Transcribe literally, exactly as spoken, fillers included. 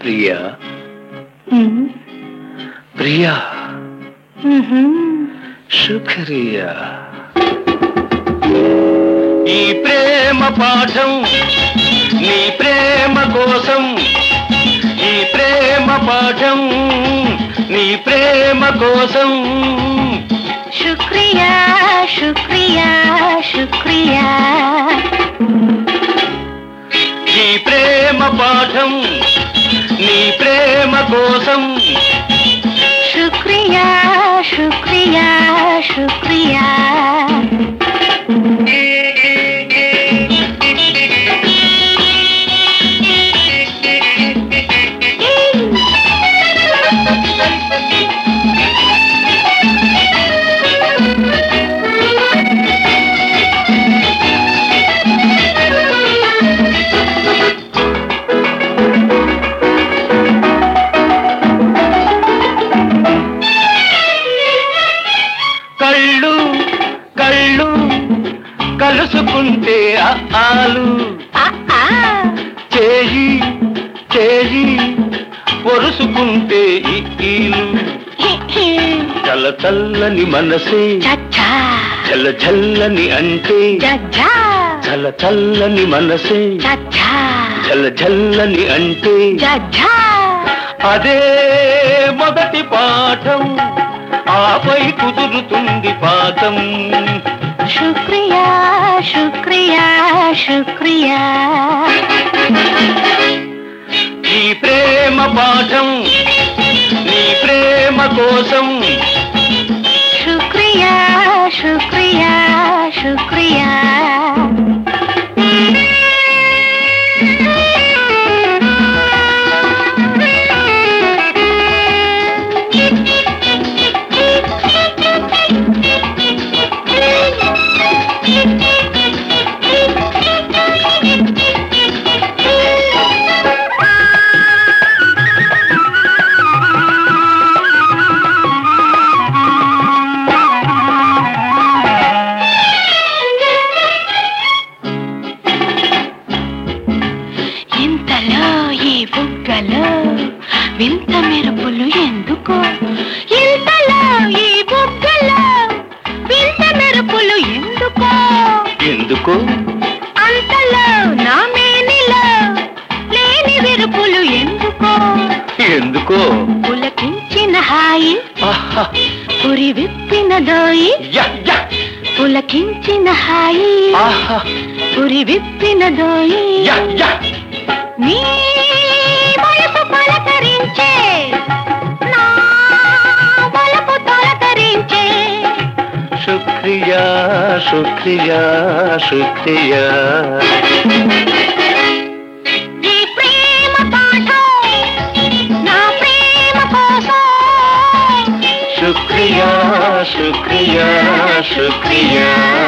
ప్రియా हम्म, ప్రియా हम्म, శుక్రియా. ఈ ప్రేమ పాఠం నీ ప్రేమ కోసం, ఈ ప్రేమ పాఠం నీ ప్రేమ కోసం. शुक्रिया शुक्रिया शुक्रिया ఈ ప్రేమ పాఠం నీ ప్రేమ కోసం. शुक्रिया शुक्रिया शुक्रिया కళ్ళు కళ్ళు కలుసుకుంటే ఆలు, आ आ చేయి చేయి పొరుసుకుంటే ఈలు. ही ही చల్ల చల్లని మనసే चाचा చల్ల చల్లని అంటే, चाचा చల్ల చల్లని మనసే चाचा చల్ల చల్లని అంటే. चाचा అదే మొదటి పాఠం, ఆపై కుదురుతుంది పాఠం. शुक्रिया शुक्रिया शुक्रिया ఈ ప్రేమ పాఠం నీ ప్రేమ కోసం. शुक्रिया शुक्रिया शुक्रिया ఇంతలో ఈ బుగ్గలో వింత మెరుపులు ఎందుకో, ఇంతలో ఈ బుగ్గలో వింత మెరుపులు ఎందుకో, ఎందుకో అంతలో నా మేనిలో లేని మెరుపులు ఎందుకో, ఎందుకో పులకించిన హాయి ఆహా, పురి విప్పిన దోయి, యా, యా, పులకించిన హాయి ఆహా, పురి విప్పిన దోయి, యా, యా. నీ వలపు పలకరించే నా వలపు తొలకరించే. శుక్రియా శుక్రియా శుక్రియా. ఈ ప్రేమ పాఠం నా ప్రేమ కోసం. శుక్రియా శుక్రియా శుక్రియా.